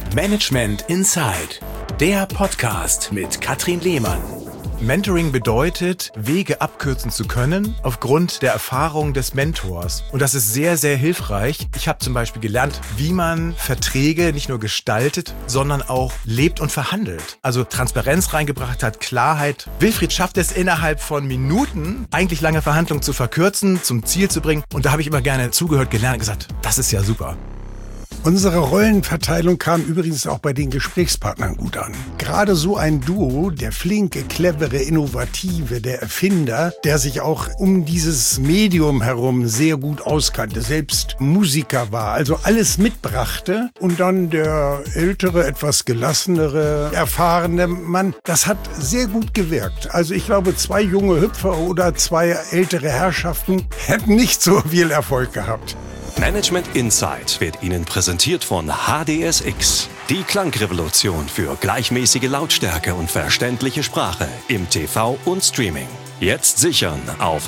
Management Inside, der Podcast mit Katrin Lehmann. Mentoring bedeutet, Wege abkürzen zu können aufgrund der Erfahrung des Mentors. Und das ist sehr, sehr hilfreich. Ich habe zum Beispiel gelernt, wie man Verträge nicht nur gestaltet, sondern auch lebt und verhandelt. Also Transparenz reingebracht hat, Klarheit. Wilfried schafft es innerhalb von Minuten, eigentlich lange Verhandlungen zu verkürzen, zum Ziel zu bringen. Und da habe ich immer gerne zugehört, gelernt und gesagt, das ist ja super. Unsere Rollenverteilung kam übrigens auch bei den Gesprächspartnern gut an. Gerade so ein Duo, der flinke, clevere, innovative, der Erfinder, der sich auch um dieses Medium herum sehr gut auskannte, selbst Musiker war, also alles mitbrachte, und dann der ältere, etwas gelassenere, erfahrene Mann, das hat sehr gut gewirkt. Also ich glaube, 2 junge Hüpfer oder 2 ältere Herrschaften hätten nicht so viel Erfolg gehabt. Management Inside wird Ihnen präsentiert von HDSX. Die Klangrevolution für gleichmäßige Lautstärke und verständliche Sprache im TV und Streaming. Jetzt sichern auf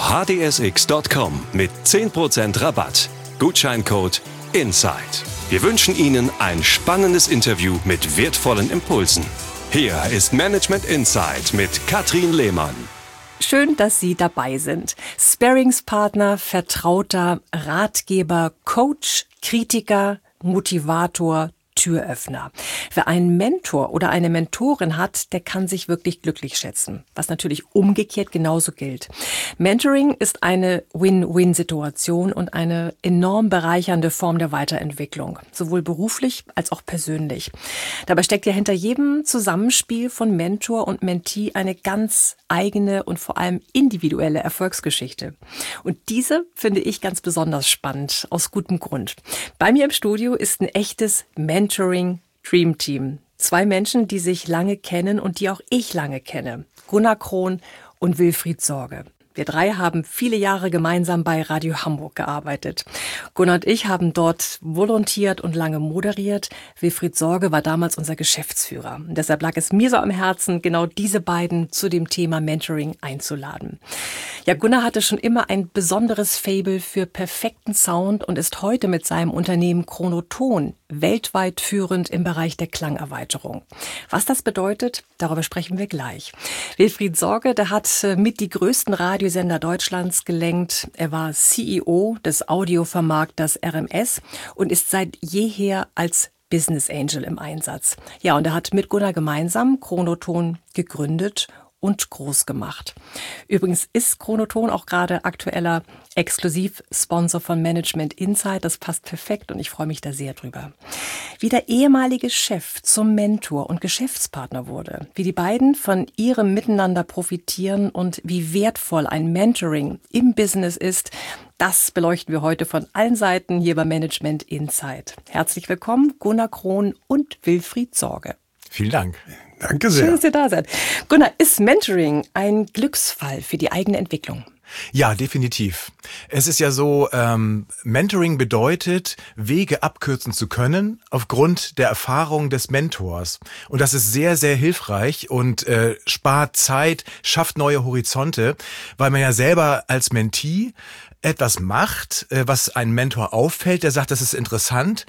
hdsx.com mit 10% Rabatt. Gutscheincode INSIDE. Wir wünschen Ihnen ein spannendes Interview mit wertvollen Impulsen. Hier ist Management Inside mit Katrin Lehmann. Schön, dass Sie dabei sind. Sparringspartner, Vertrauter, Ratgeber, Coach, Kritiker, Motivator, Türöffner. Wer einen Mentor oder eine Mentorin hat, der kann sich wirklich glücklich schätzen, was natürlich umgekehrt genauso gilt. Mentoring ist eine Win-Win-Situation und eine enorm bereichernde Form der Weiterentwicklung, sowohl beruflich als auch persönlich. Dabei steckt ja hinter jedem Zusammenspiel von Mentor und Mentee eine ganz eigene und vor allem individuelle Erfolgsgeschichte. Und diese finde ich ganz besonders spannend, aus gutem Grund. Bei mir im Studio ist ein echtes Mentoring Dream Team. 2 Menschen, die sich lange kennen und die auch ich lange kenne. Gunnar Krohn und Wilfried Sorge. Wir 3 haben viele Jahre gemeinsam bei Radio Hamburg gearbeitet. Gunnar und ich haben dort volontiert und lange moderiert. Wilfried Sorge war damals unser Geschäftsführer. Und deshalb lag es mir so am Herzen, genau diese beiden zu dem Thema Mentoring einzuladen. Ja, Gunnar hatte schon immer ein besonderes Faible für perfekten Sound und ist heute mit seinem Unternehmen Chronoton weltweit führend im Bereich der Klangerweiterung. Was das bedeutet, darüber sprechen wir gleich. Wilfried Sorge, der hat mit die größten Radiosender Deutschlands gelenkt. Er war CEO des Audiovermarkters RMS und ist seit jeher als Business Angel im Einsatz. Ja, und er hat mit Gunnar gemeinsam Chronoton gegründet und groß gemacht. Übrigens ist Chronoton auch gerade aktueller Exklusivsponsor von Management Inside. Das passt perfekt und ich freue mich da sehr drüber. Wie der ehemalige Chef zum Mentor und Geschäftspartner wurde, wie die beiden von ihrem Miteinander profitieren und wie wertvoll ein Mentoring im Business ist, das beleuchten wir heute von allen Seiten hier bei Management Inside. Herzlich willkommen, Gunnar Krohn und Wilfried Sorge. Vielen Dank. Danke sehr. Schön, dass ihr da seid. Gunnar, ist Mentoring ein Glücksfall für die eigene Entwicklung? Ja, definitiv. Es ist ja so, Mentoring bedeutet, Wege abkürzen zu können aufgrund der Erfahrung des Mentors. Und das ist sehr, sehr hilfreich und spart Zeit, schafft neue Horizonte, weil man ja selber als Mentee etwas macht, was ein Mentor auffällt, der sagt, das ist interessant,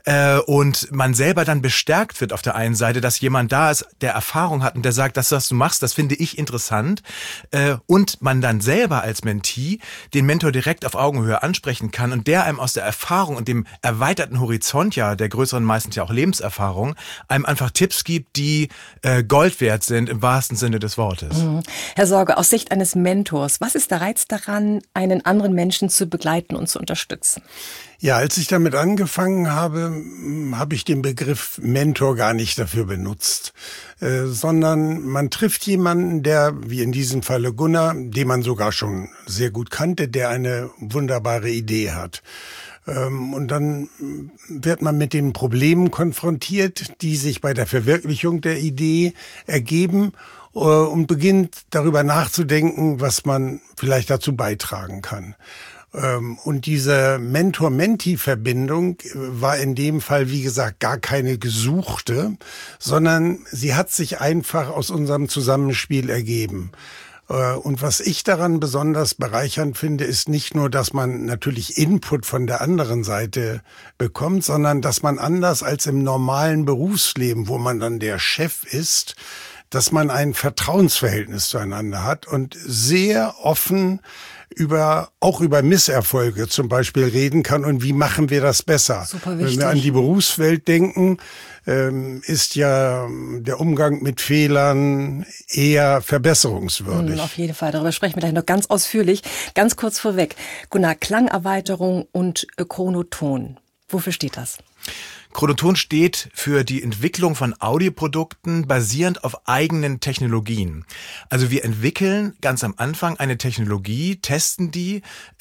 und man selber dann bestärkt wird auf der einen Seite, dass jemand da ist, der Erfahrung hat und der sagt, das, was du machst, das finde ich interessant, und man dann selber als Mentee den Mentor direkt auf Augenhöhe ansprechen kann und der einem aus der Erfahrung und dem erweiterten Horizont, ja, der größeren meistens ja auch Lebenserfahrung, einem einfach Tipps gibt, die Gold wert sind im wahrsten Sinne des Wortes. Herr Sorge, aus Sicht eines Mentors, was ist der Reiz daran, einen anderen Menschen zu begleiten und zu unterstützen? Ja, als ich damit angefangen habe, habe ich den Begriff Mentor gar nicht dafür benutzt, sondern man trifft jemanden, der, wie in diesem Falle Gunnar, den man sogar schon sehr gut kannte, der eine wunderbare Idee hat. Und dann wird man mit den Problemen konfrontiert, die sich bei der Verwirklichung der Idee ergeben, und beginnt darüber nachzudenken, was man vielleicht dazu beitragen kann. Und diese Mentor-Mentee-Verbindung war in dem Fall, wie gesagt, gar keine gesuchte, sondern sie hat sich einfach aus unserem Zusammenspiel ergeben. Und was ich daran besonders bereichernd finde, ist nicht nur, dass man natürlich Input von der anderen Seite bekommt, sondern dass man anders als im normalen Berufsleben, wo man dann der Chef ist, dass man ein Vertrauensverhältnis zueinander hat und sehr offen auch über Misserfolge zum Beispiel reden kann und wie machen wir das besser. Super wichtig. Wenn wir an die Berufswelt denken, ist ja der Umgang mit Fehlern eher verbesserungswürdig. Auf jeden Fall, darüber sprechen wir gleich noch ganz ausführlich. Ganz kurz vorweg, Gunnar, Klangerweiterung und Chronoton. Wofür steht das? Chronoton steht für die Entwicklung von Audioprodukten basierend auf eigenen Technologien. Also wir entwickeln ganz am Anfang eine Technologie, testen die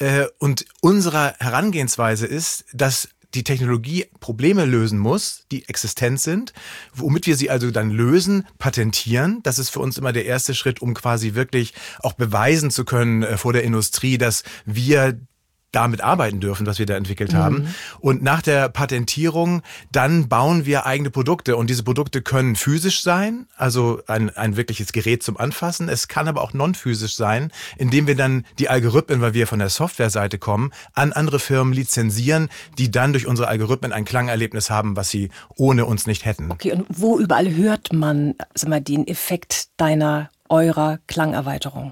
und unsere Herangehensweise ist, dass die Technologie Probleme lösen muss, die existent sind, womit wir sie also dann lösen, patentieren. Das ist für uns immer der erste Schritt, um quasi wirklich auch beweisen zu können vor der Industrie, dass wir damit arbeiten dürfen, was wir da entwickelt haben. Und nach der Patentierung, dann bauen wir eigene Produkte. Und diese Produkte können physisch sein, also ein wirkliches Gerät zum Anfassen. Es kann aber auch non-physisch sein, indem wir dann die Algorithmen, weil wir von der Softwareseite kommen, an andere Firmen lizenzieren, die dann durch unsere Algorithmen ein Klangerlebnis haben, was sie ohne uns nicht hätten. Okay, und wo überall hört man, den Effekt eurer Klangerweiterung?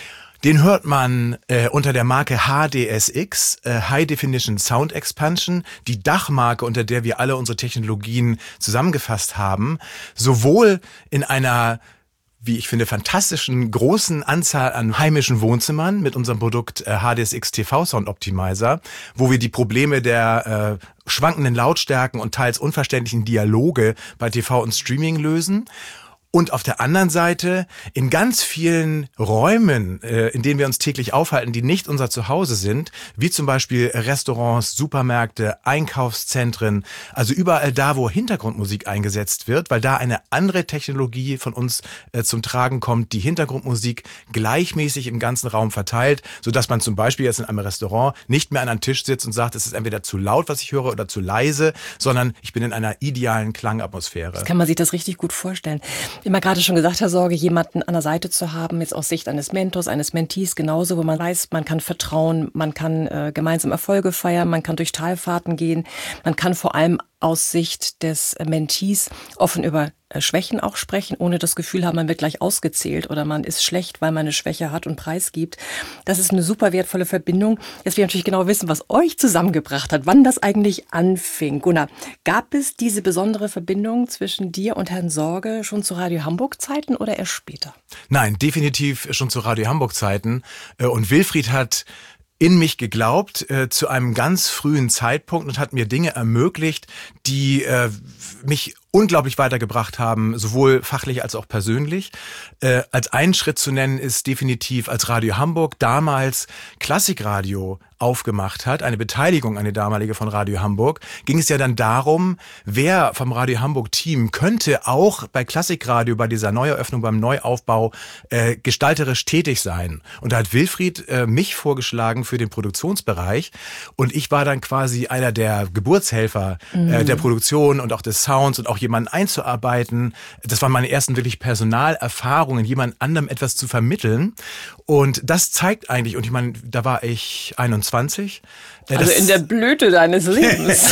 Den hört man unter der Marke HDSX, High Definition Sound Expansion, die Dachmarke, unter der wir alle unsere Technologien zusammengefasst haben, sowohl in einer, wie ich finde, fantastischen großen Anzahl an heimischen Wohnzimmern mit unserem Produkt HDSX TV Sound Optimizer, wo wir die Probleme der schwankenden Lautstärken und teils unverständlichen Dialoge bei TV und Streaming lösen. Und auf der anderen Seite in ganz vielen Räumen, in denen wir uns täglich aufhalten, die nicht unser Zuhause sind, wie zum Beispiel Restaurants, Supermärkte, Einkaufszentren, also überall da, wo Hintergrundmusik eingesetzt wird, weil da eine andere Technologie von uns zum Tragen kommt, die Hintergrundmusik gleichmäßig im ganzen Raum verteilt, sodass man zum Beispiel jetzt in einem Restaurant nicht mehr an einem Tisch sitzt und sagt, es ist entweder zu laut, was ich höre, oder zu leise, sondern ich bin in einer idealen Klangatmosphäre. Das kann man sich das richtig gut vorstellen. Immer gerade schon gesagt, Herr Sorge, jemanden an der Seite zu haben, jetzt aus Sicht eines Mentors, eines Mentees genauso, wo man weiß, man kann vertrauen, man kann gemeinsam Erfolge feiern, man kann durch Talfahrten gehen, man kann vor allem aus Sicht des Mentees offen über Schwächen auch sprechen, ohne das Gefühl haben, man wird gleich ausgezählt oder man ist schlecht, weil man eine Schwäche hat und preisgibt. Das ist eine super wertvolle Verbindung. Jetzt will ich natürlich genau wissen, was euch zusammengebracht hat, wann das eigentlich anfing. Gunnar, gab es diese besondere Verbindung zwischen dir und Herrn Sorge schon zu Radio Hamburg Zeiten oder erst später? Nein, definitiv schon zu Radio Hamburg Zeiten. Und Wilfried hat in mich geglaubt zu einem ganz frühen Zeitpunkt und hat mir Dinge ermöglicht, die mich unglaublich weitergebracht haben, sowohl fachlich als auch persönlich. Als einen Schritt zu nennen ist definitiv, als Radio Hamburg damals Klassikradio aufgemacht hat, eine Beteiligung, eine damalige von Radio Hamburg, ging es ja dann darum, wer vom Radio Hamburg Team könnte auch bei Klassikradio, bei dieser Neueröffnung, beim Neuaufbau gestalterisch tätig sein. Und da hat Wilfried mich vorgeschlagen für den Produktionsbereich und ich war dann quasi einer der Geburtshelfer der Produktion und auch des Sounds und auch jemanden einzuarbeiten. Das waren meine ersten wirklich Personalerfahrungen, jemand anderem etwas zu vermitteln. Und das zeigt eigentlich, und ich meine, da war ich 21. Also in der Blüte deines Lebens.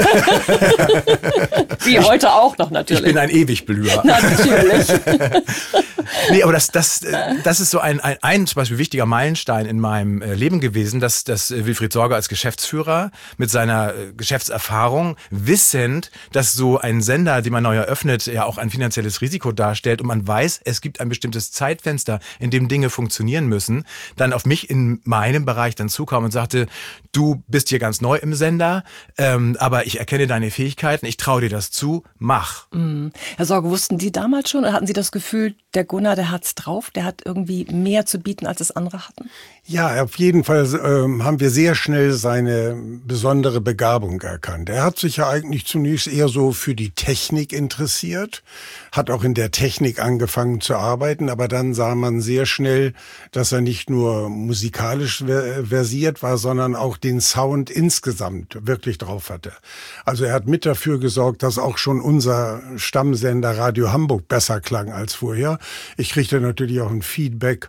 Wie heute auch noch natürlich. Ich bin ein Ewigblüher. Natürlich. Nee, aber das ist so ein zum Beispiel wichtiger Meilenstein in meinem Leben gewesen, dass Wilfried Sorge als Geschäftsführer mit seiner Geschäftserfahrung wissend, dass so ein Sender, den man neu eröffnet, ja auch ein finanzielles Risiko darstellt und man weiß, es gibt ein bestimmtes Zeitfenster, in dem Dinge funktionieren müssen, dann auf mich in meinem Bereich dann zukam und sagte, du bist hier ganz neu im Sender, aber ich erkenne deine Fähigkeiten, ich traue dir das zu, mach. Herr Sorge, wussten Sie damals schon oder hatten Sie das Gefühl, der Gunnar, der hat's drauf, der hat irgendwie mehr zu bieten, als es andere hatten? Ja, auf jeden Fall haben wir sehr schnell seine besondere Begabung erkannt. Er hat sich ja eigentlich zunächst eher so für die Technik interessiert, hat auch in der Technik angefangen zu arbeiten, aber dann sah man sehr schnell, dass er nicht nur musikalisch versiert war, sondern auch den Sound insgesamt wirklich drauf hatte. Also er hat mit dafür gesorgt, dass auch schon unser Stammsender Radio Hamburg besser klang als vorher. Ich kriegte natürlich auch ein Feedback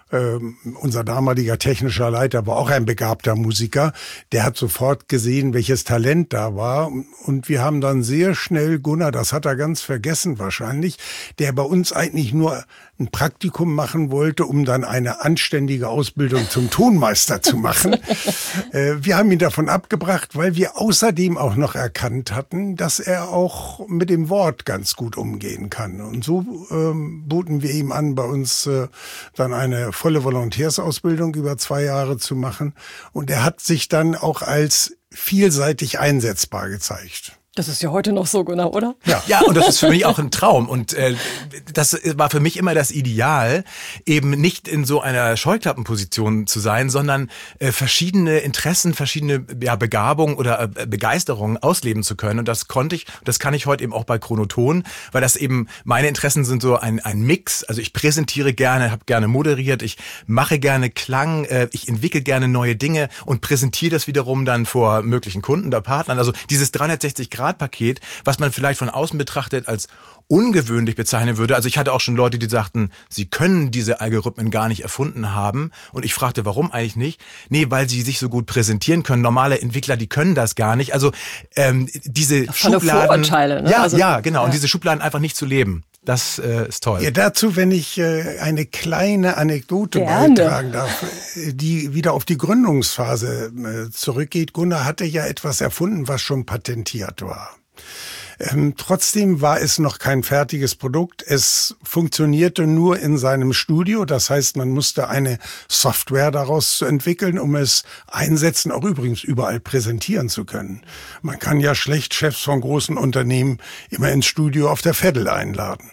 Unser damaliger technischer Leiter war auch ein begabter Musiker. Der hat sofort gesehen, welches Talent da war. Und wir haben dann sehr schnell Gunnar, das hat er ganz vergessen wahrscheinlich, der bei uns eigentlich nur ein Praktikum machen wollte, um dann eine anständige Ausbildung zum Tonmeister zu machen. Wir haben ihn davon abgebracht, weil wir außerdem auch noch erkannt hatten, dass er auch mit dem Wort ganz gut umgehen kann. Und so boten wir ihm an, bei uns dann eine volle Volontärsausbildung über 2 Jahre zu machen. Und er hat sich dann auch als vielseitig einsetzbar gezeigt. Das ist ja heute noch so, Gunnar, oder? Ja, und das ist für mich auch ein Traum. Und das war für mich immer das Ideal, eben nicht in so einer Scheuklappenposition zu sein, sondern verschiedene Interessen, verschiedene Begabungen oder Begeisterungen ausleben zu können. Und das konnte ich, das kann ich heute eben auch bei Chronoton, weil das eben, meine Interessen sind so ein Mix. Also ich präsentiere gerne, habe gerne moderiert, ich mache gerne Klang, ich entwickle gerne neue Dinge und präsentiere das wiederum dann vor möglichen Kunden oder Partnern. Also dieses 360-Grad-Paket, was man vielleicht von außen betrachtet als ungewöhnlich bezeichnen würde. Also ich hatte auch schon Leute, die sagten, sie können diese Algorithmen gar nicht erfunden haben. Und ich fragte, warum eigentlich nicht? Nee, weil sie sich so gut präsentieren können. Normale Entwickler, die können das gar nicht. Also diese Schubladen... Vorurteile, ne? Ja, genau. Ja. Und diese Schubladen einfach nicht zu leben. Das ist toll. Ja, dazu, wenn ich eine kleine Anekdote beitragen darf, die wieder auf die Gründungsphase zurückgeht. Gunnar hatte ja etwas erfunden, was schon patentiert war. Trotzdem war es noch kein fertiges Produkt. Es funktionierte nur in seinem Studio. Das heißt, man musste eine Software daraus entwickeln, um es einsetzen, auch übrigens überall präsentieren zu können. Man kann ja schlecht Chefs von großen Unternehmen immer ins Studio auf der Veddel einladen.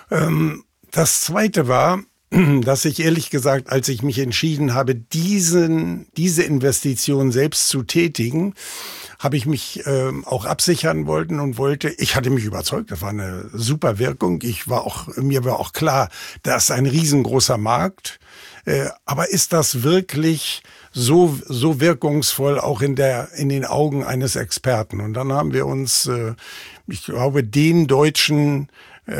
Das Zweite war, dass ich ehrlich gesagt, als ich mich entschieden habe, diese Investition selbst zu tätigen, habe ich mich auch absichern wollte. Ich hatte mich überzeugt, das war eine super Wirkung. Mir war auch klar, das ist ein riesengroßer Markt. Aber ist das wirklich so wirkungsvoll auch in den Augen eines Experten? Und dann haben wir uns, ich glaube, den deutschen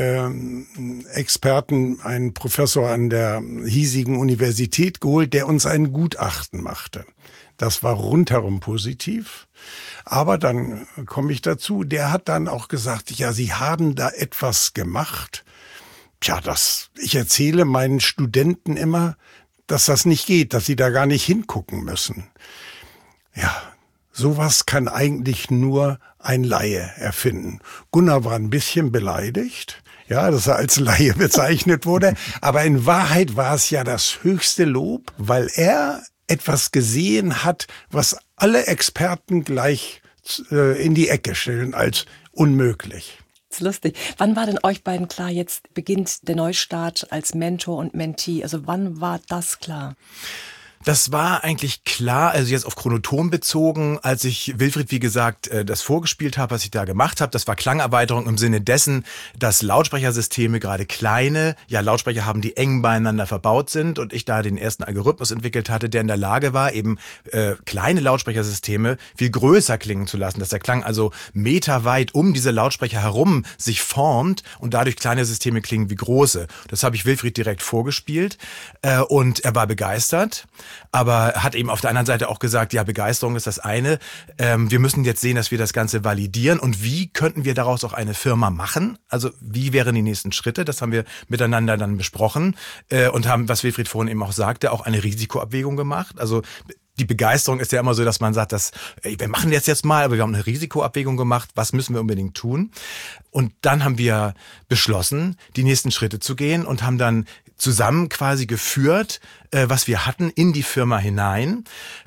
Experten, einen Professor an der hiesigen Universität geholt, der uns ein Gutachten machte. Das war rundherum positiv. Aber dann komme ich dazu, der hat dann auch gesagt, ja, Sie haben da etwas gemacht. Tja, ich erzähle meinen Studenten immer, dass das nicht geht, dass sie da gar nicht hingucken müssen. Ja, sowas kann eigentlich nur ein Laie erfinden. Gunnar war ein bisschen beleidigt, ja, dass er als Laie bezeichnet wurde. Aber in Wahrheit war es ja das höchste Lob, weil er etwas gesehen hat, was alle Experten gleich in die Ecke stellen als unmöglich. Das ist lustig. Wann war denn euch beiden klar, jetzt beginnt der Neustart als Mentor und Mentee? Also wann war das klar? Das war eigentlich klar, also jetzt auf Chronoton bezogen, als ich Wilfried, wie gesagt, das vorgespielt habe, was ich da gemacht habe. Das war Klangerweiterung im Sinne dessen, dass Lautsprechersysteme, gerade kleine, Lautsprecher haben, die eng beieinander verbaut sind und ich da den ersten Algorithmus entwickelt hatte, der in der Lage war, eben kleine Lautsprechersysteme viel größer klingen zu lassen, dass der Klang also meterweit um diese Lautsprecher herum sich formt und dadurch kleine Systeme klingen wie große. Das habe ich Wilfried direkt vorgespielt und er war begeistert. Aber hat eben auf der anderen Seite auch gesagt, ja, Begeisterung ist das eine. Wir müssen jetzt sehen, dass wir das Ganze validieren. Und wie könnten wir daraus auch eine Firma machen? Also wie wären die nächsten Schritte? Das haben wir miteinander dann besprochen und haben, was Wilfried vorhin eben auch sagte, auch eine Risikoabwägung gemacht. Also die Begeisterung ist ja immer so, dass man sagt, wir machen das jetzt mal, aber wir haben eine Risikoabwägung gemacht. Was müssen wir unbedingt tun? Und dann haben wir beschlossen, die nächsten Schritte zu gehen und haben dann zusammen quasi geführt, was wir hatten, in die Firma hinein.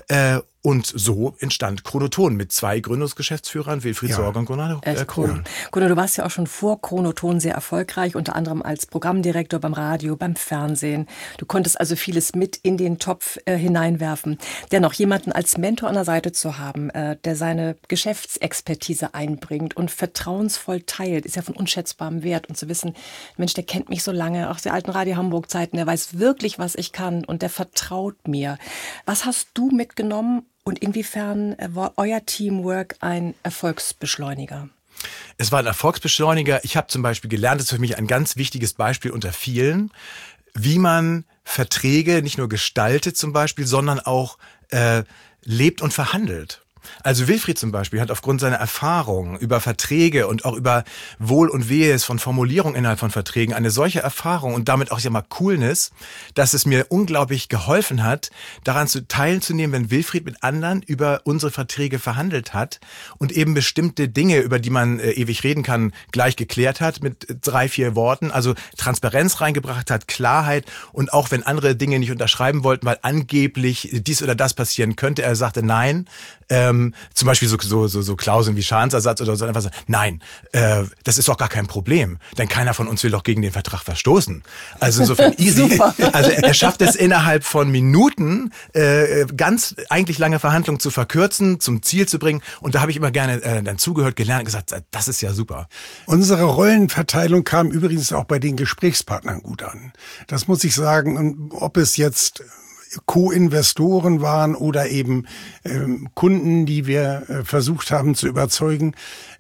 Und so entstand Chronoton mit 2 Gründungsgeschäftsführern, Wilfried Sorge und Gunnar Krohn. Gunnar, du warst ja auch schon vor Chronoton sehr erfolgreich, unter anderem als Programmdirektor beim Radio, beim Fernsehen. Du konntest also vieles mit in den Topf hineinwerfen. Dennoch jemanden als Mentor an der Seite zu haben, der seine Geschäftsexpertise einbringt und vertrauensvoll teilt, ist ja von unschätzbarem Wert. Und zu wissen, Mensch, der kennt mich so lange, auch der alten Radio Hamburg-Zeiten, der weiß wirklich, was ich kann und der vertraut mir. Was hast du mitgenommen? Und inwiefern war euer Teamwork ein Erfolgsbeschleuniger? Es war ein Erfolgsbeschleuniger. Ich habe zum Beispiel gelernt, das ist für mich ein ganz wichtiges Beispiel unter vielen. wie man Verträge nicht nur gestaltet zum Beispiel, sondern auch lebt und verhandelt. Also Wilfried zum Beispiel hat aufgrund seiner Erfahrung über Verträge und auch über Wohl und Wehes von Formulierung innerhalb von Verträgen eine solche Erfahrung und damit auch Coolness, dass es mir unglaublich geholfen hat, daran teilzunehmen, wenn Wilfried mit anderen über unsere Verträge verhandelt hat und eben bestimmte Dinge, über die man ewig reden kann, gleich geklärt hat mit 3-4 Worten, also Transparenz reingebracht hat, Klarheit und auch wenn andere Dinge nicht unterschreiben wollten, weil angeblich dies oder das passieren könnte, er sagte nein, zum Beispiel so Klauseln wie Schadensersatz oder so einfach sagen, nein, das ist doch gar kein Problem, denn keiner von uns will doch gegen den Vertrag verstoßen. Also insofern easy. Also er schafft es innerhalb von Minuten, ganz eigentlich lange Verhandlungen zu verkürzen, zum Ziel zu bringen und da habe ich immer gerne dann zugehört, gelernt und gesagt, das ist ja super. Unsere Rollenverteilung kam übrigens auch bei den Gesprächspartnern gut an. Das muss ich sagen, ob es jetzt Co-Investoren waren oder eben Kunden, die wir versucht haben zu überzeugen.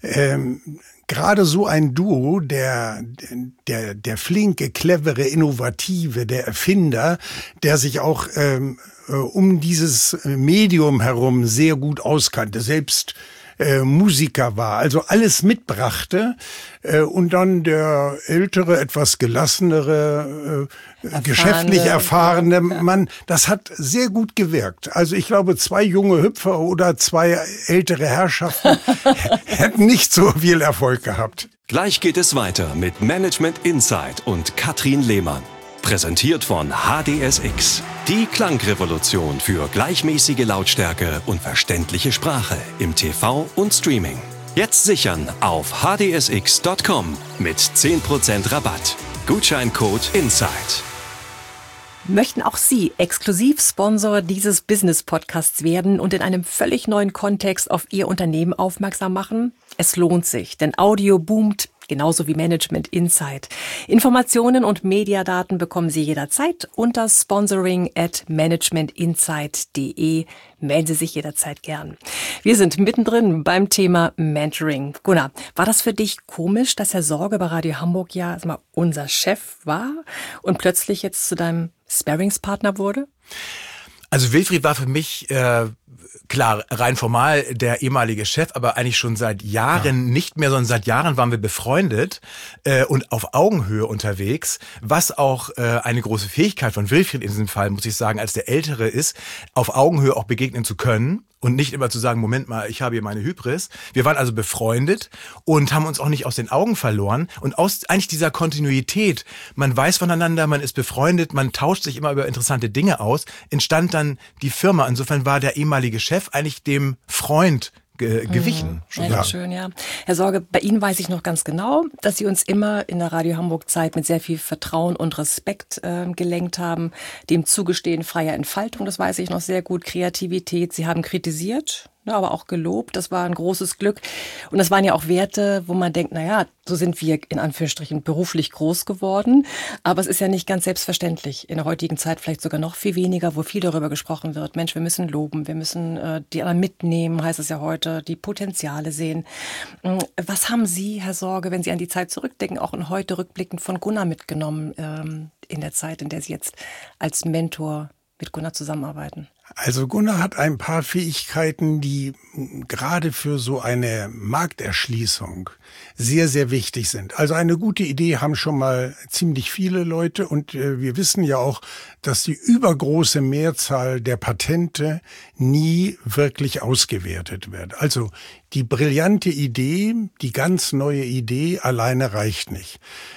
Gerade so ein Duo, der flinke, clevere, innovative, der Erfinder, der sich auch um dieses Medium herum sehr gut auskannte, selbst Musiker war, also alles mitbrachte und dann der ältere, etwas gelassenere, geschäftlich erfahrene Mann, das hat sehr gut gewirkt. Also ich glaube, 2 junge Hüpfer oder 2 ältere Herrschaften hätten nicht so viel Erfolg gehabt. Gleich geht es weiter mit Management Insight und Katrin Lehmann. Präsentiert von HDSX. Die Klangrevolution für gleichmäßige Lautstärke und verständliche Sprache im TV und Streaming. Jetzt sichern auf hdsx.com mit 10% Rabatt. Gutscheincode INSIDE. Möchten auch Sie Exklusivsponsor dieses Business-Podcasts werden und in einem völlig neuen Kontext auf Ihr Unternehmen aufmerksam machen? Es lohnt sich, denn Audio boomt, genauso wie Management Insight. Informationen und Mediadaten bekommen Sie jederzeit unter sponsoring@managementinsight.de. Melden Sie sich jederzeit gern. Wir sind mittendrin beim Thema Mentoring. Gunnar, war das für dich komisch, dass Herr Sorge bei Radio Hamburg ja unser Chef war und plötzlich jetzt zu deinem Sparringspartner wurde? Also Wilfried war für mich, klar, rein formal der ehemalige Chef, aber eigentlich schon seit Jahren nicht mehr, sondern seit Jahren waren wir befreundet und auf Augenhöhe unterwegs, was auch eine große Fähigkeit von Wilfried in diesem Fall, muss ich sagen, als der Ältere ist, auf Augenhöhe auch begegnen zu können. Und nicht immer zu sagen, Moment mal, ich habe hier meine Hybris. Wir waren also befreundet und haben uns auch nicht aus den Augen verloren. Und aus eigentlich dieser Kontinuität, man weiß voneinander, man ist befreundet, man tauscht sich immer über interessante Dinge aus, entstand dann die Firma. Insofern war der ehemalige Chef eigentlich dem Freund gewichen. Ja, schön, ja. Herr Sorge, bei Ihnen weiß ich noch ganz genau, dass Sie uns immer in der Radio Hamburg-Zeit mit sehr viel Vertrauen und Respekt gelenkt haben, dem Zugestehen freier Entfaltung, das weiß ich noch sehr gut, Kreativität. Sie haben kritisiert, aber auch gelobt. Das war ein großes Glück. Und das waren ja auch Werte, wo man denkt, naja, so sind wir in Anführungsstrichen beruflich groß geworden. Aber es ist ja nicht ganz selbstverständlich. In der heutigen Zeit vielleicht sogar noch viel weniger, wo viel darüber gesprochen wird. Mensch, wir müssen loben, wir müssen die anderen mitnehmen, heißt es ja heute, die Potenziale sehen. Was haben Sie, Herr Sorge, wenn Sie an die Zeit zurückdenken, auch in heute rückblickend von Gunnar mitgenommen in der Zeit, in der Sie jetzt als Mentor mit Gunnar zusammenarbeiten? Also Gunnar hat ein paar Fähigkeiten, die gerade für so eine Markterschließung sehr, sehr wichtig sind. Also eine gute Idee haben schon mal ziemlich viele Leute und wir wissen ja auch, dass die übergroße Mehrzahl der Patente nie wirklich ausgewertet wird. Also die brillante Idee, die ganz neue Idee alleine reicht nicht.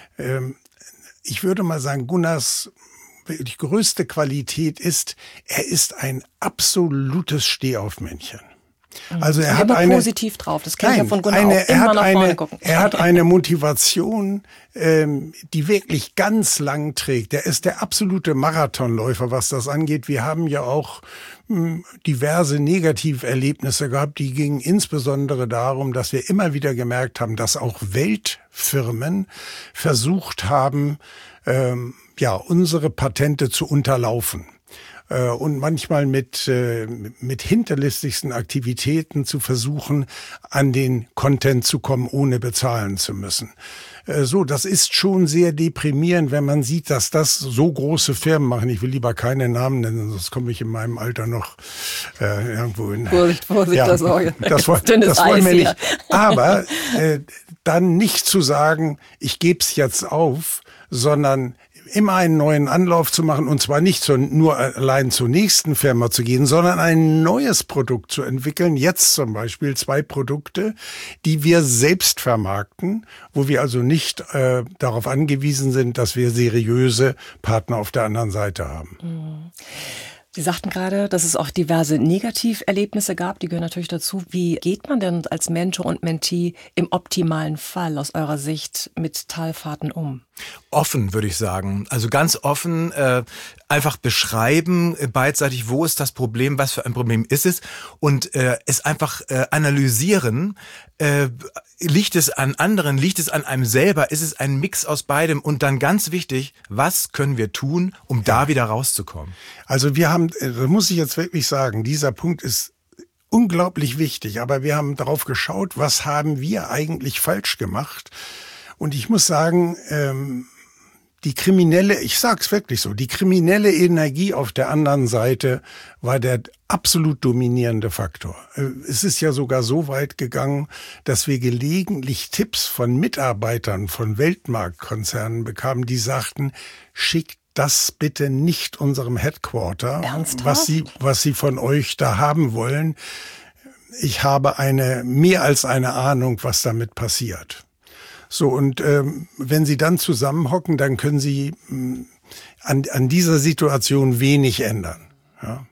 Ich würde mal sagen, Gunnars die größte Qualität ist, er ist ein absolutes Stehaufmännchen. Also er hat eine positiv drauf. Das kennt er von Gunnar auch. Immer nach vorne gucken. Er hat eine Motivation, die wirklich ganz lang trägt. Er ist der absolute Marathonläufer, was das angeht. Wir haben ja auch diverse Negativerlebnisse gehabt, die gingen insbesondere darum, dass wir immer wieder gemerkt haben, dass auch Weltfirmen versucht haben, unsere Patente zu unterlaufen. Und manchmal mit hinterlistigsten Aktivitäten zu versuchen, an den Content zu kommen, ohne bezahlen zu müssen. Das ist schon sehr deprimierend, wenn man sieht, dass das so große Firmen machen. Ich will lieber keine Namen nennen, sonst komme ich in meinem Alter noch irgendwo in... Vorsicht, ja, Sorge. Das wollen wir nicht. Aber dann nicht zu sagen, ich gebe es jetzt auf, sondern immer einen neuen Anlauf zu machen, und zwar nicht nur allein zur nächsten Firma zu gehen, sondern ein neues Produkt zu entwickeln. Jetzt zum Beispiel 2 Produkte, die wir selbst vermarkten, wo wir also nicht darauf angewiesen sind, dass wir seriöse Partner auf der anderen Seite haben. Sie sagten gerade, dass es auch diverse Negativerlebnisse gab, die gehören natürlich dazu. Wie geht man denn als Mentor und Mentee im optimalen Fall aus eurer Sicht mit Talfahrten um? Offen, würde ich sagen. Also ganz offen, einfach beschreiben, beidseitig, wo ist das Problem, was für ein Problem ist es, und es einfach analysieren. Liegt es an anderen, liegt es an einem selber, ist es ein Mix aus beidem, und dann ganz wichtig, was können wir tun, um da wieder rauszukommen? Also wir haben, das muss ich jetzt wirklich sagen, dieser Punkt ist unglaublich wichtig, aber wir haben darauf geschaut, was haben wir eigentlich falsch gemacht. Und ich muss sagen, die kriminelle, ich sag's wirklich so, die kriminelle Energie auf der anderen Seite war der absolut dominierende Faktor. Es ist ja sogar so weit gegangen, dass wir gelegentlich Tipps von Mitarbeitern von Weltmarktkonzernen bekamen, die sagten, schickt das bitte nicht unserem Headquarter, was sie von euch da haben wollen. Ich habe mehr als eine Ahnung, was damit passiert. So, und wenn Sie dann zusammenhocken, dann können Sie an dieser Situation wenig ändern. Ja?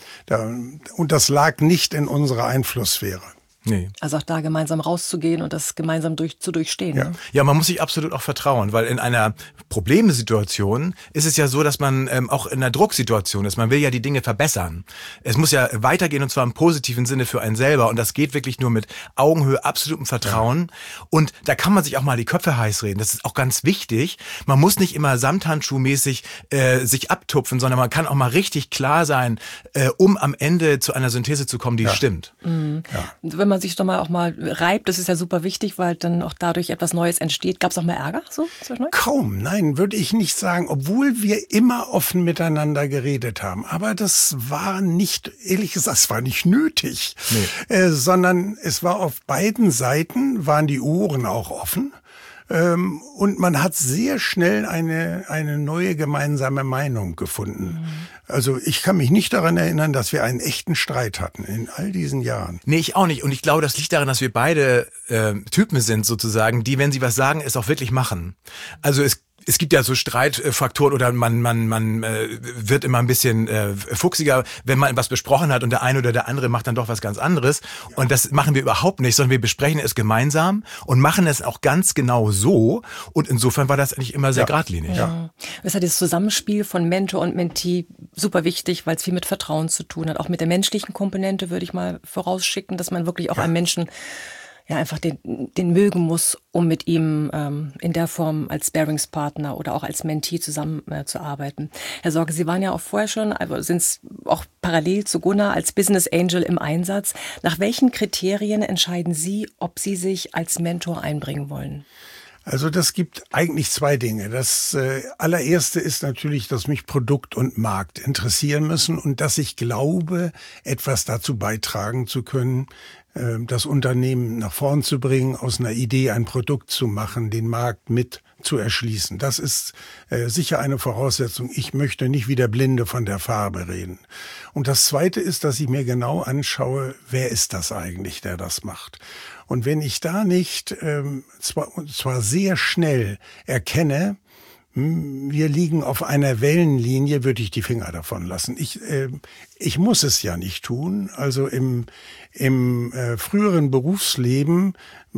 Und das lag nicht in unserer Einflusssphäre. Nee. Also auch da gemeinsam rauszugehen und das gemeinsam zu durchstehen. Ja. Ne? Ja, man muss sich absolut auch vertrauen, weil in einer Problemsituation ist es ja so, dass man auch in einer Drucksituation ist. Man will ja die Dinge verbessern. Es muss ja weitergehen, und zwar im positiven Sinne für einen selber. Und das geht wirklich nur mit Augenhöhe, absolutem Vertrauen. Ja. Und da kann man sich auch mal die Köpfe heiß reden. Das ist auch ganz wichtig. Man muss nicht immer samthandschuhmäßig sich abtupfen, sondern man kann auch mal richtig klar sein, um am Ende zu einer Synthese zu kommen, die stimmt. Mhm. Ja. Wenn man sich doch mal auch mal reibt, das ist ja super wichtig, weil dann auch dadurch etwas Neues entsteht. Gab es auch mal Ärger so? Kaum, nein, würde ich nicht sagen, obwohl wir immer offen miteinander geredet haben. Aber das war nicht, ehrlich gesagt, es war nicht nötig, sondern es war auf beiden Seiten, waren die Ohren auch offen. Und man hat sehr schnell eine neue gemeinsame Meinung gefunden. Also ich kann mich nicht daran erinnern, dass wir einen echten Streit hatten in all diesen Jahren. Nee, ich auch nicht. Und ich glaube, das liegt daran, dass wir beide Typen sind sozusagen, die, wenn sie was sagen, es auch wirklich machen. Also es gibt ja so Streitfaktoren, oder man wird immer ein bisschen fuchsiger, wenn man was besprochen hat und der eine oder der andere macht dann doch was ganz anderes. Und das machen wir überhaupt nicht, sondern wir besprechen es gemeinsam und machen es auch ganz genau so. Und insofern war das eigentlich immer sehr geradlinig. Ja. Das hat das Zusammenspiel von Mentor und Mentee super wichtig, weil es viel mit Vertrauen zu tun hat. Auch mit der menschlichen Komponente würde ich mal vorausschicken, dass man wirklich auch einen Menschen einfach den mögen muss, um mit ihm in der Form als Sparringspartner oder auch als Mentee zusammen zu arbeiten. Herr Sorge, Sie waren ja auch vorher schon, also sind auch parallel zu Gunnar als Business Angel im Einsatz. Nach welchen Kriterien entscheiden Sie, ob Sie sich als Mentor einbringen wollen? Also das gibt eigentlich 2 Dinge. Das allererste ist natürlich, dass mich Produkt und Markt interessieren müssen und dass ich glaube, etwas dazu beitragen zu können, das Unternehmen nach vorn zu bringen, aus einer Idee ein Produkt zu machen, den Markt mit zu erschließen. Das ist sicher eine Voraussetzung. Ich möchte nicht wie der Blinde von der Farbe reden. Und das Zweite ist, dass ich mir genau anschaue, wer ist das eigentlich, der das macht. Und wenn ich da nicht zwar sehr schnell erkenne, wir liegen auf einer Wellenlinie, würde ich die Finger davon lassen. Ich muss es ja nicht tun. Also im früheren Berufsleben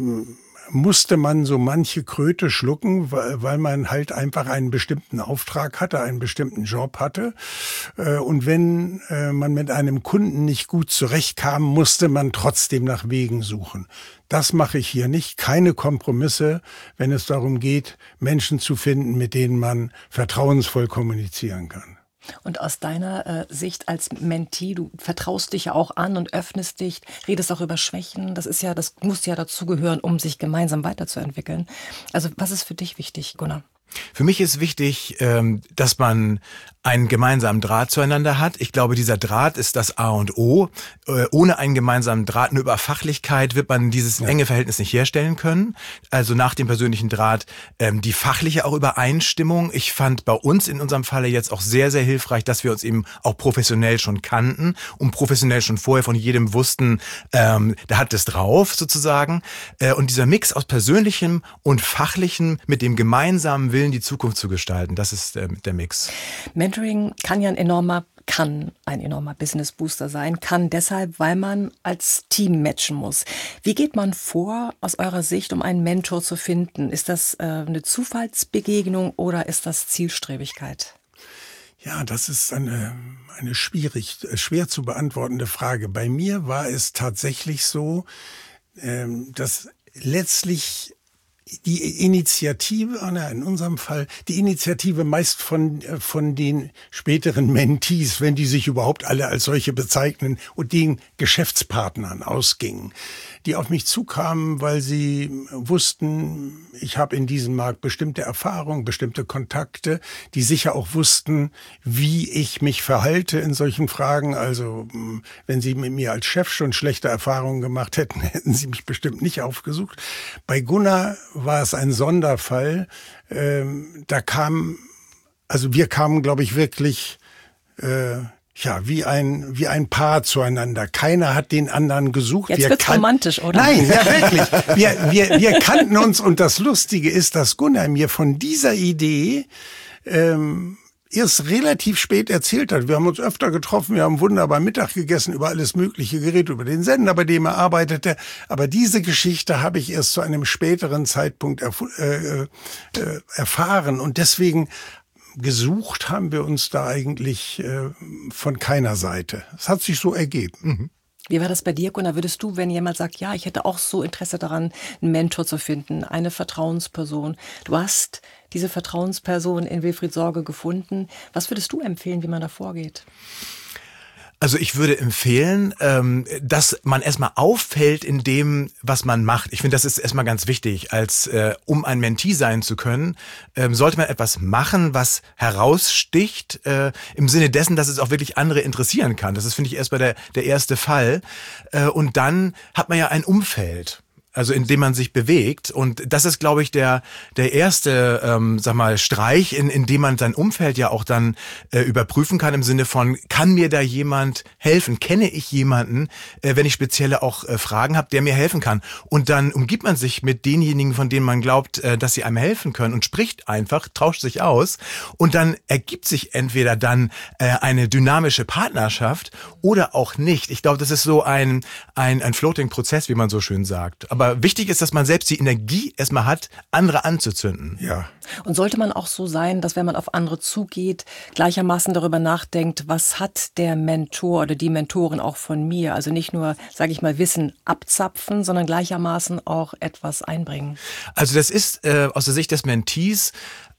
musste man so manche Kröte schlucken, weil man halt einfach einen bestimmten Auftrag hatte, einen bestimmten Job hatte. Und wenn man mit einem Kunden nicht gut zurechtkam, musste man trotzdem nach Wegen suchen. Das mache ich hier nicht. Keine Kompromisse, wenn es darum geht, Menschen zu finden, mit denen man vertrauensvoll kommunizieren kann. Und aus deiner Sicht als Mentee, du vertraust dich ja auch an und öffnest dich, redest auch über Schwächen. Das muss ja dazugehören, um sich gemeinsam weiterzuentwickeln. Also was ist für dich wichtig, Gunnar? Für mich ist wichtig, dass man einen gemeinsamen Draht zueinander hat. Ich glaube, dieser Draht ist das A und O. Ohne einen gemeinsamen Draht, nur über Fachlichkeit, wird man dieses enge Verhältnis nicht herstellen können. Also nach dem persönlichen Draht die fachliche auch Übereinstimmung. Ich fand bei uns in unserem Falle jetzt auch sehr, sehr hilfreich, dass wir uns eben auch professionell schon kannten und professionell schon vorher von jedem wussten, der hat es drauf sozusagen. Und dieser Mix aus Persönlichem und Fachlichem mit dem gemeinsamen Willen, die Zukunft zu gestalten, das ist der Mix. Mentoring kann ein enormer Business Booster sein, kann deshalb, weil man als Team matchen muss. Wie geht man vor aus eurer Sicht, um einen Mentor zu finden? Ist das eine Zufallsbegegnung oder ist das Zielstrebigkeit? Ja, das ist eine schwer zu beantwortende Frage. Bei mir war es tatsächlich so, dass letztlich die Initiative, in unserem Fall, die Initiative meist von den späteren Mentees, wenn die sich überhaupt alle als solche bezeichnen, und den Geschäftspartnern ausgingen, die auf mich zukamen, weil sie wussten, ich habe in diesem Markt bestimmte Erfahrungen, bestimmte Kontakte, die sicher auch wussten, wie ich mich verhalte in solchen Fragen. Also wenn sie mit mir als Chef schon schlechte Erfahrungen gemacht hätten, hätten sie mich bestimmt nicht aufgesucht. Bei Gunnar war es ein Sonderfall. Wir kamen, glaube ich, wirklich wie ein Paar zueinander. Keiner hat den anderen gesucht. Jetzt wird's romantisch, oder? Nein, ja wirklich. Wir kannten uns, und das Lustige ist, dass Gunnar mir von dieser Idee erst relativ spät erzählt hat. Wir haben uns öfter getroffen, wir haben wunderbar Mittag gegessen, über alles Mögliche geredet, über den Sender, bei dem er arbeitete. Aber diese Geschichte habe ich erst zu einem späteren Zeitpunkt erfahren. Und deswegen gesucht haben wir uns da eigentlich von keiner Seite. Es hat sich so ergeben. Mhm. Wie war das bei dir, Gunnar? Würdest du, wenn jemand sagt, ja, ich hätte auch so Interesse daran, einen Mentor zu finden, eine Vertrauensperson, du hast diese Vertrauensperson in Wilfried Sorge gefunden, was würdest du empfehlen, wie man da vorgeht? Also ich würde empfehlen, dass man erstmal auffällt in dem, was man macht. Ich finde, das ist erstmal ganz wichtig. Um ein Mentee sein zu können, sollte man etwas machen, was heraussticht, im Sinne dessen, dass es auch wirklich andere interessieren kann. Das ist, finde ich, erstmal der erste Fall. Und dann hat man ja ein Umfeld, also in dem man sich bewegt. Und das ist, glaube ich, der erste, Streich, in dem man sein Umfeld ja auch dann überprüfen kann, im Sinne von, kann mir da jemand helfen? Kenne ich jemanden, wenn ich spezielle auch Fragen habe, der mir helfen kann? Und dann umgibt man sich mit denjenigen, von denen man glaubt, dass sie einem helfen können, und spricht einfach, tauscht sich aus. Und dann ergibt sich entweder dann eine dynamische Partnerschaft oder auch nicht. Ich glaube, das ist so ein Floating-Prozess, wie man so schön sagt. Aber wichtig ist, dass man selbst die Energie erstmal hat, andere anzuzünden. Ja. Und sollte man auch so sein, dass wenn man auf andere zugeht, gleichermaßen darüber nachdenkt, was hat der Mentor oder die Mentorin auch von mir? Also nicht nur, sage ich mal, Wissen abzapfen, sondern gleichermaßen auch etwas einbringen. Also das ist aus der Sicht des Mentees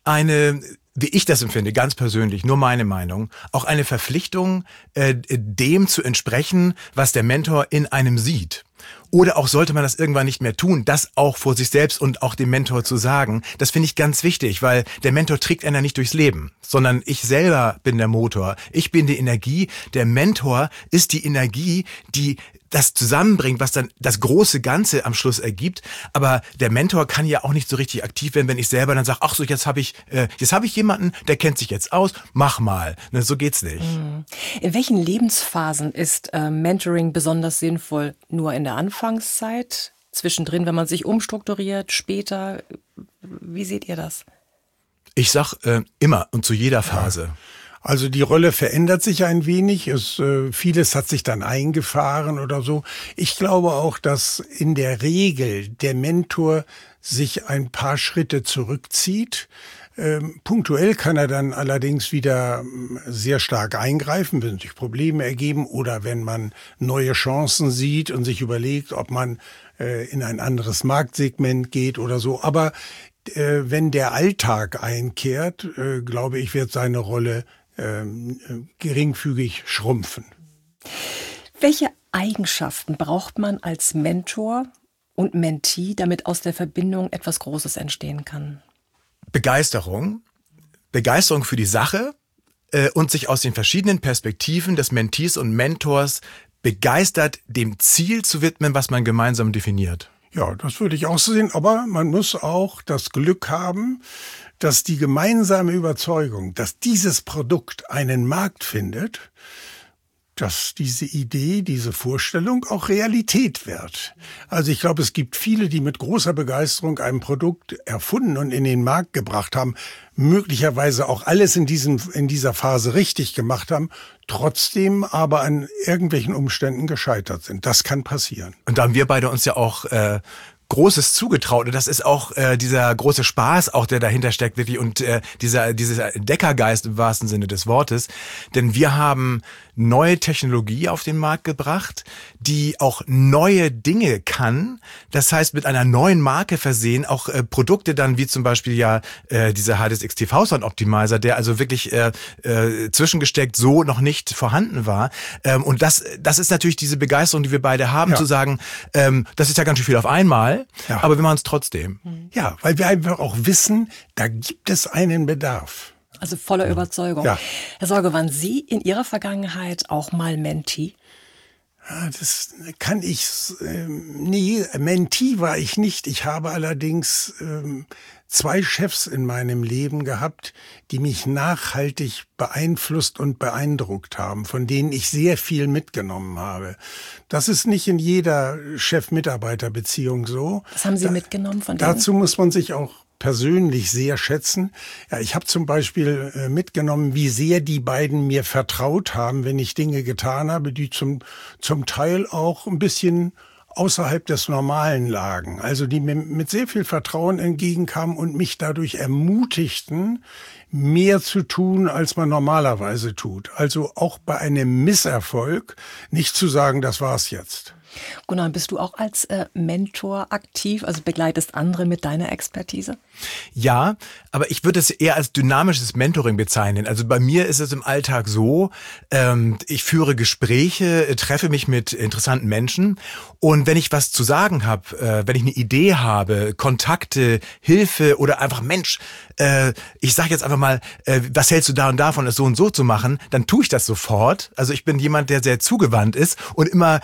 wie ich das empfinde, ganz persönlich, nur meine Meinung, auch eine Verpflichtung, dem zu entsprechen, was der Mentor in einem sieht. Oder auch sollte man das irgendwann nicht mehr tun, das auch vor sich selbst und auch dem Mentor zu sagen. Das finde ich ganz wichtig, weil der Mentor trägt einen ja nicht durchs Leben, sondern ich selber bin der Motor. Ich bin die Energie. Der Mentor ist die Energie, die das zusammenbringt, was dann das große Ganze am Schluss ergibt. Aber der Mentor kann ja auch nicht so richtig aktiv werden, wenn ich selber dann sage, ach so, jetzt habe ich jemanden, der kennt sich jetzt aus, mach mal. Ne, so geht's nicht. In welchen Lebensphasen ist Mentoring besonders sinnvoll? Nur in der Anfangszeit, zwischendrin, wenn man sich umstrukturiert, später? Wie seht ihr das? Ich sag immer und zu jeder Phase. Ja. Also die Rolle verändert sich ein wenig. Vieles hat sich dann eingefahren oder so. Ich glaube auch, dass in der Regel der Mentor sich ein paar Schritte zurückzieht. Punktuell kann er dann allerdings wieder sehr stark eingreifen, wenn sich Probleme ergeben oder wenn man neue Chancen sieht und sich überlegt, ob man in ein anderes Marktsegment geht oder so. Aber wenn der Alltag einkehrt, glaube ich, wird seine Rolle geringfügig schrumpfen. Welche Eigenschaften braucht man als Mentor und Mentee, damit aus der Verbindung etwas Großes entstehen kann? Begeisterung für die Sache und sich aus den verschiedenen Perspektiven des Mentees und Mentors begeistert dem Ziel zu widmen, was man gemeinsam definiert. Ja, das würde ich auch so sehen, aber man muss auch das Glück haben, dass die gemeinsame Überzeugung, dass dieses Produkt einen Markt findet, dass diese Idee, diese Vorstellung auch Realität wird. Also ich glaube, es gibt viele, die mit großer Begeisterung ein Produkt erfunden und in den Markt gebracht haben, möglicherweise auch alles in dieser Phase richtig gemacht haben, trotzdem aber an irgendwelchen Umständen gescheitert sind. Das kann passieren. Und da haben wir beide uns ja auch Großes zugetraut. Und das ist auch dieser große Spaß, auch der dahinter steckt, wirklich, und dieser Entdeckergeist im wahrsten Sinne des Wortes. Denn wir haben neue Technologie auf den Markt gebracht, die auch neue Dinge kann. Das heißt, mit einer neuen Marke versehen, auch Produkte dann, wie zum Beispiel dieser HDS-X TV Sound Optimizer, der also wirklich zwischengesteckt so noch nicht vorhanden war. Und das ist natürlich diese Begeisterung, die wir beide haben, zu sagen, das ist ja ganz schön viel auf einmal, aber wir machen es trotzdem. Ja, weil wir einfach auch wissen, da gibt es einen Bedarf. Also voller Überzeugung. Ja. Herr Sorge, waren Sie in Ihrer Vergangenheit auch mal Mentee? Das kann ich, nee, Mentee war ich nicht. Ich habe allerdings 2 Chefs in meinem Leben gehabt, die mich nachhaltig beeinflusst und beeindruckt haben, von denen ich sehr viel mitgenommen habe. Das ist nicht in jeder Chef-Mitarbeiter-Beziehung so. Was haben Sie mitgenommen von denen? Dazu muss man sich auch persönlich sehr schätzen. Ja, ich habe zum Beispiel mitgenommen, wie sehr die beiden mir vertraut haben, wenn ich Dinge getan habe, die zum Teil auch ein bisschen außerhalb des Normalen lagen. Also die mir mit sehr viel Vertrauen entgegenkamen und mich dadurch ermutigten, mehr zu tun, als man normalerweise tut. Also auch bei einem Misserfolg nicht zu sagen, das war's jetzt. Gunnar, bist du auch als Mentor aktiv, also begleitest andere mit deiner Expertise? Ja, aber ich würde es eher als dynamisches Mentoring bezeichnen. Also bei mir ist es im Alltag so, ich führe Gespräche, treffe mich mit interessanten Menschen, und wenn ich was zu sagen habe, wenn ich eine Idee habe, Kontakte, Hilfe oder einfach Mensch, ich sage jetzt einfach mal, was hältst du da und davon, es so und so zu machen, dann tue ich das sofort. Also ich bin jemand, der sehr zugewandt ist und immer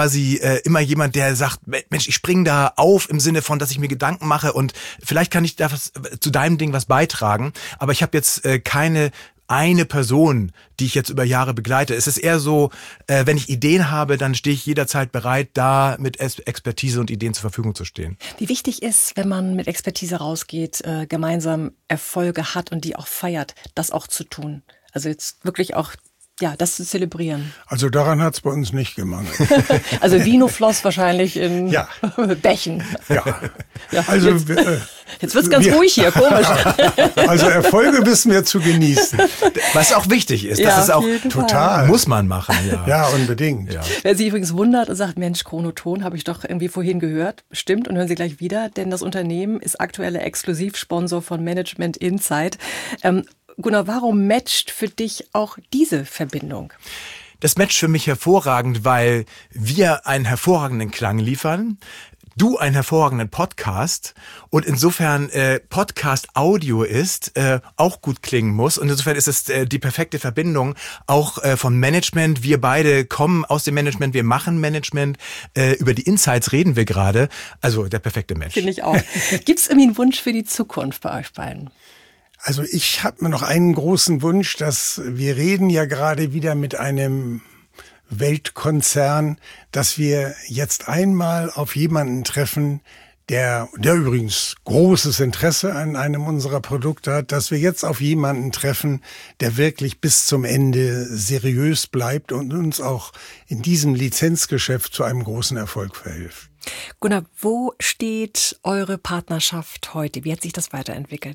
jemand, der sagt, Mensch, ich springe da auf im Sinne von, dass ich mir Gedanken mache und vielleicht kann ich da zu deinem Ding was beitragen. Aber ich habe jetzt keine eine Person, die ich jetzt über Jahre begleite. Es ist eher so, wenn ich Ideen habe, dann stehe ich jederzeit bereit, da mit Expertise und Ideen zur Verfügung zu stehen. Wie wichtig ist, wenn man mit Expertise rausgeht, gemeinsam Erfolge hat und die auch feiert, das auch zu tun? Also jetzt wirklich auch das zu zelebrieren. Also daran hat es bei uns nicht gemangelt. Also Vino floss wahrscheinlich in Bächen. Ja. Also jetzt wird's ganz ruhig hier, komisch. Also Erfolge wissen wir zu genießen. Was auch wichtig ist. Das ist auch total. Muss man machen. Ja, unbedingt. Ja. Wer sich übrigens wundert und sagt, Mensch, Chronoton habe ich doch irgendwie vorhin gehört. Stimmt, und hören Sie gleich wieder, denn das Unternehmen ist aktueller Exklusivsponsor von Management Insight. Gunnar, warum matcht für dich auch diese Verbindung? Das matcht für mich hervorragend, weil wir einen hervorragenden Klang liefern, du einen hervorragenden Podcast und insofern Podcast-Audio ist, auch gut klingen muss und insofern ist es die perfekte Verbindung auch vom Management. Wir beide kommen aus dem Management, wir machen Management, über die Insights reden wir gerade, also der perfekte Match. Finde ich auch. Gibt es irgendwie einen Wunsch für die Zukunft bei euch beiden? Also ich habe mir noch einen großen Wunsch, dass wir reden ja gerade wieder mit einem Weltkonzern, dass wir jetzt einmal auf jemanden treffen, der übrigens großes Interesse an einem unserer Produkte hat, dass wir jetzt auf jemanden treffen, der wirklich bis zum Ende seriös bleibt und uns auch in diesem Lizenzgeschäft zu einem großen Erfolg verhilft. Gunnar, wo steht eure Partnerschaft heute? Wie hat sich das weiterentwickelt?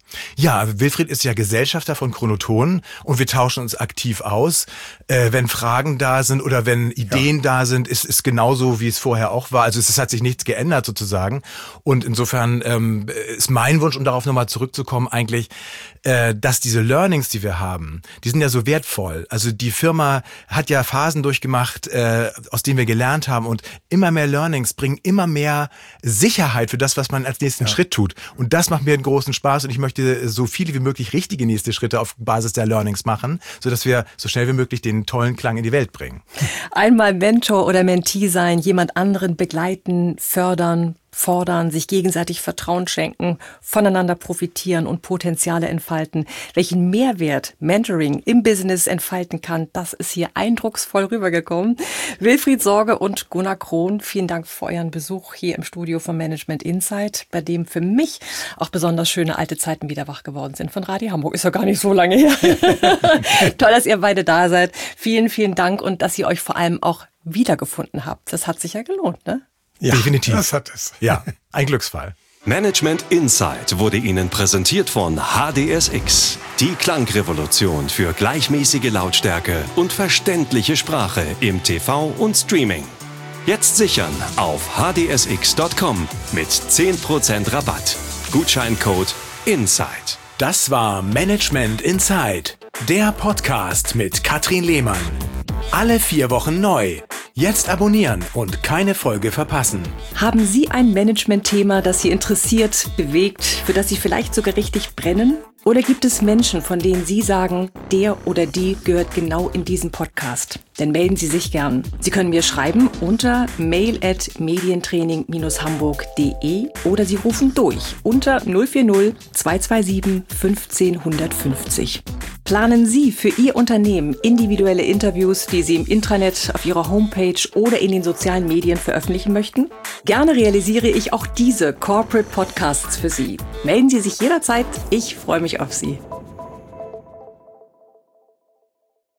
Ja, Wilfried ist ja Gesellschafter von Chronoton und wir tauschen uns aktiv aus. Wenn Fragen da sind oder wenn Ideen da sind, ist genauso, wie es vorher auch war. Also es hat sich nichts geändert sozusagen. Und insofern ist mein Wunsch, um darauf nochmal zurückzukommen, eigentlich, dass diese Learnings, die wir haben, die sind ja so wertvoll. Also die Firma hat ja Phasen durchgemacht, aus denen wir gelernt haben, und immer mehr Learnings bringen immer mehr Sicherheit für das, was man als nächsten Schritt tut. Und das macht mir einen großen Spaß und ich möchte so viele wie möglich richtige nächste Schritte auf Basis der Learnings machen, sodass wir so schnell wie möglich den tollen Klang in die Welt bringen. Einmal Mentor oder Mentee sein, jemand anderen begleiten, fördern, fordern, sich gegenseitig Vertrauen schenken, voneinander profitieren und Potenziale entfalten. Welchen Mehrwert Mentoring im Business entfalten kann, das ist hier eindrucksvoll rübergekommen. Wilfried Sorge und Gunnar Krohn, vielen Dank für euren Besuch hier im Studio von Management Insight, bei dem für mich auch besonders schöne alte Zeiten wieder wach geworden sind von Radio Hamburg. Ist ja gar nicht so lange her. Toll, dass ihr beide da seid. Vielen, vielen Dank und dass ihr euch vor allem auch wiedergefunden habt. Das hat sich ja gelohnt, ne? Ja, definitiv. Das hat es. Ja, ein Glücksfall. Management Insight wurde Ihnen präsentiert von HDSX. Die Klangrevolution für gleichmäßige Lautstärke und verständliche Sprache im TV und Streaming. Jetzt sichern auf hdsx.com mit 10% Rabatt. Gutscheincode INSIGHT. Das war Management Insight, der Podcast mit Katrin Lehmann. Alle 4 Wochen neu. Jetzt abonnieren und keine Folge verpassen. Haben Sie ein Management-Thema, das Sie interessiert, bewegt, für das Sie vielleicht sogar richtig brennen? Oder gibt es Menschen, von denen Sie sagen, der oder die gehört genau in diesen Podcast? Dann melden Sie sich gern. Sie können mir schreiben unter mail@medientraining-hamburg.de oder Sie rufen durch unter 040 227 15 150. Planen Sie für Ihr Unternehmen individuelle Interviews, die Sie im Intranet, auf Ihrer Homepage oder in den sozialen Medien veröffentlichen möchten? Gerne realisiere ich auch diese Corporate Podcasts für Sie. Melden Sie sich jederzeit. Ich freue mich auf Sie.